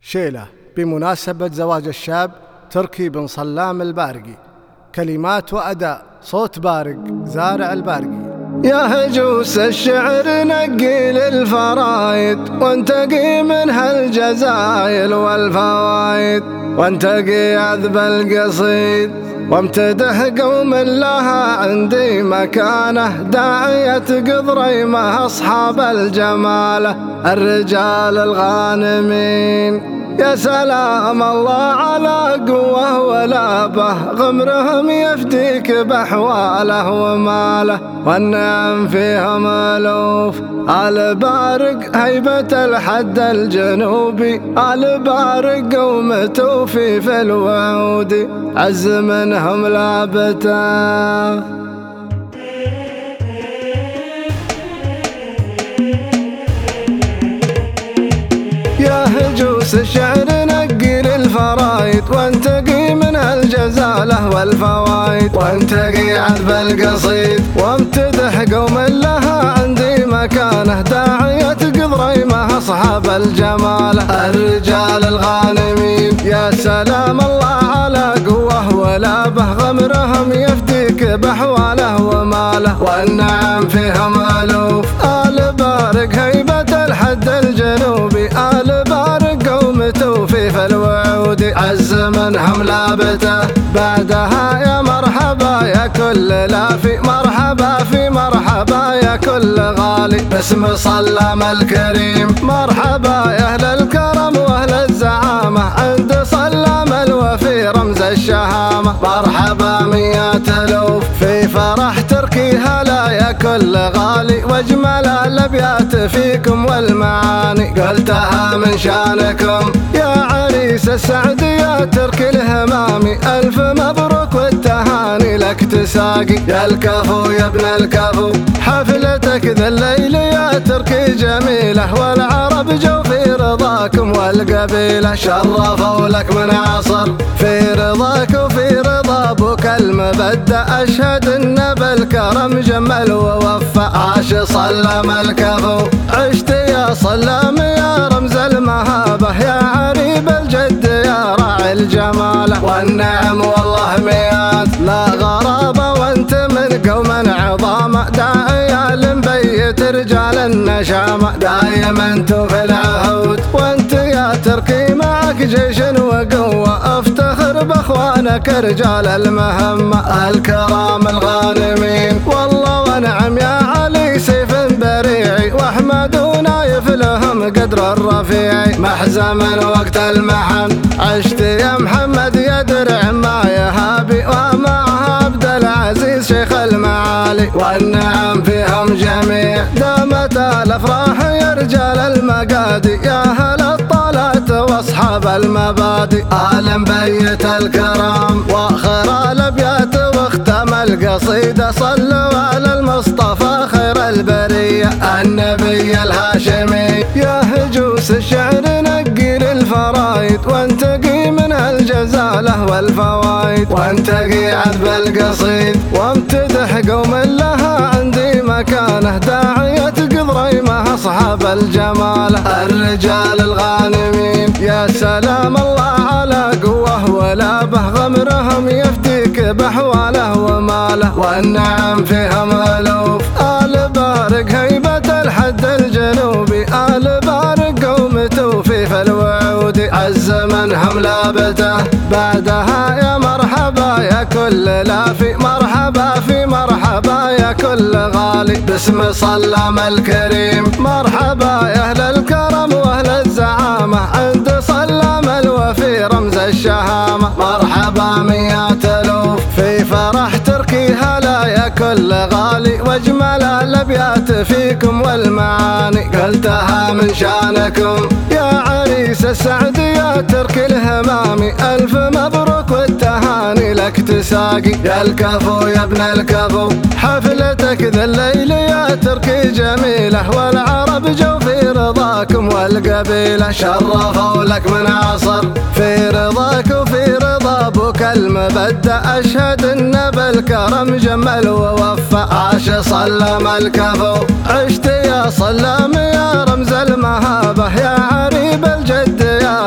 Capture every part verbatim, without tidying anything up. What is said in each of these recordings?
شيلة بمناسبة زواج الشاب تركي بن صلام البارقي. كلمات وأداء صوت بارق زارع البارقي. يا هجوس الشعر نقي للفرايد وانتقي من هالجزايل والفوايد، وانتقي عذب القصيد وامتدح قوم لها عندي مكانه، داعية قضريمة أصحاب الجمالة الرجال الغانمين. يا سلام الله على قوة ولابه، غمرهم يفديك بأحواله وماله، والنعم فيهم ألوف. آل بارق هيبة الحد الجنوبي، آل بارق قوم توفي في الوعود، عز منهم لابته. يا هجوس الشعر نقي للفرايد وانتقي من الجزالة والفوايد، وانتقي عذب القصيد وامتدح قوم لها عندي مكانه، داعية قضريمة أصحاب الجمالة الرجال الغانمين. يا سلام الله على قوة ولابه، غمرهم يفديك بأحواله وماله، والنعم فيهم ألوف. آل بارق هيبة الحد الجنوبي، آل بارق قوم توفي في الوعود، عز منهم لابته. بعدها يا مرحبا يا كل لافي، مرحبا في مرحبا يا كل غالي، باسم صلام الكريم. مرحبا يا أهل الكرم وأهل الزعامة، عند صلام الوفي رمز الشهامة. مرحبا مئات ألوف في فرح تركي، هلا يا كل غالي، واجمل الأبيات فيكم والمعاني قلتها من شانكم. يا عريس السعد يا تركي الهمامي، ألف مبروك والتهاني لك تساقي. يا الكفو يا ابن الكفو حفلتك ذا الليل يا تركي جميلة، والعرب جو في رضاكم والقبيلة شرفوا لك من عصر، في رضاك وفي رضا ابوك المبدأ، أشهد ان بالكرم جمل ووفى. عاش صلام الكفو عشت يا صلام يا رمز المهابة، يا عريب الجد يا راعي الجمالة، والنعم والله ميات لا غرابة، وانت من قوم عظامة، داعية لمبيت رجال النشامة، دايما في العهود. وانت يا تركي معك جيش وقوة، افتخر باخوانك رجال المهمة الكرام الغانمين. والله ونعم يا علي سيف بريعي، واحمد ونايف لهم قدر الرفيع، محزما وقت المحن عشت يا محمد يا درع ما يهابي، ومعها عبد العزيز شيخ المعالي، والنعم فيهم جميع. دامت الافراح يا رجال المقادي، يا هل الطلات واصحاب المبادئ، آل بيت الكرام واخر الابيات واختم القصيدة، صلوا على المصطفى خير البرية النبي الهاشمي. يا هجوس الشعر نقي للفرايد وانتقي من الجزالة والفوايد، وانتقي عذب القصيد وامتدح قوم لها عندي مكانه، داعية قضريمة أصحاب الجمالة الرجال الغانمين. يا سلام الله على قوة ولابه، غمرهم يفديك بأحواله وماله، والنعم فيهم ألوف. آل بارق هيبة الحد الجنوبي، آل بارق قوم توفي في الوعود، عز منهم لابته. بعدها يا مرحبا يا كل لافي، مرحبا في مرحبا يا كل غالي، باسم صلام الكريم. مرحبا يا أهل الكرم وأهل الزعامة، عند صلام الوفي رمز الشهامة. مرحبا مئات ألوف في فرح تركي، هلا يا كل غالي، واجمل الأبيات فيكم والمعاني قلتها من شانكم. يا عريس السعد يا تركي الهمامي، ألف مبروك والتهاني لك تساقي. يا الكفو يا ابن الكفو حفلتك ذا الليل يا تركي جميلة، والعرب جو في رضاكم والقبيلة شرفوا لك من عصر، في رضاك وفي رضا ابوك المبدأ، أشهد ان بالكرم جمل ووفى. عاش صلام الكفو عشت يا صلام يا رمز المهابة، يا عريب الجد يا راعي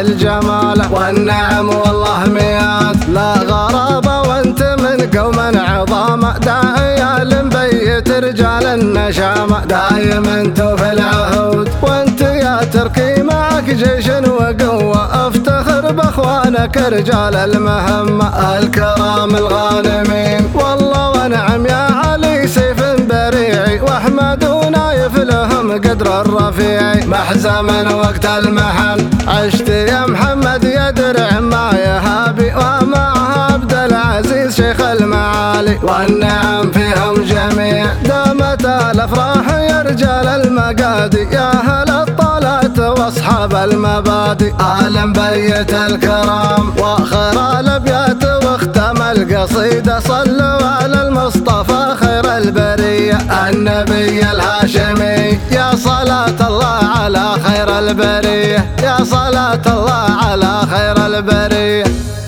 الجمالة والنعم والله ميات لا غرابة وانت من قوم عظامة داعية لمبيت رجال النشامة دايم انتو في العهود وانت يا تركي معك جيش وقوة افتخر باخوانك رجال المهمة الكرام الغانمين والله ونعم يا علي سيف بريعي واحمد ونايف لهم قدر الرفيعي محزم وقت المحن عشت يا محمد يا درع ما يهابي ومعها عبد العزيز شيخ المعالي والنعم فيهم جميع دامت الافراح يا رجال المقادي يا اهل الطلات واصحاب المبادئ آل بيت الكرام واخر الابيات واختم القصيده صلوا على المصطفى خير البريه النبي الهاشمي يا صلاة الله على خير البريه يا صلاة الله على خير البريه.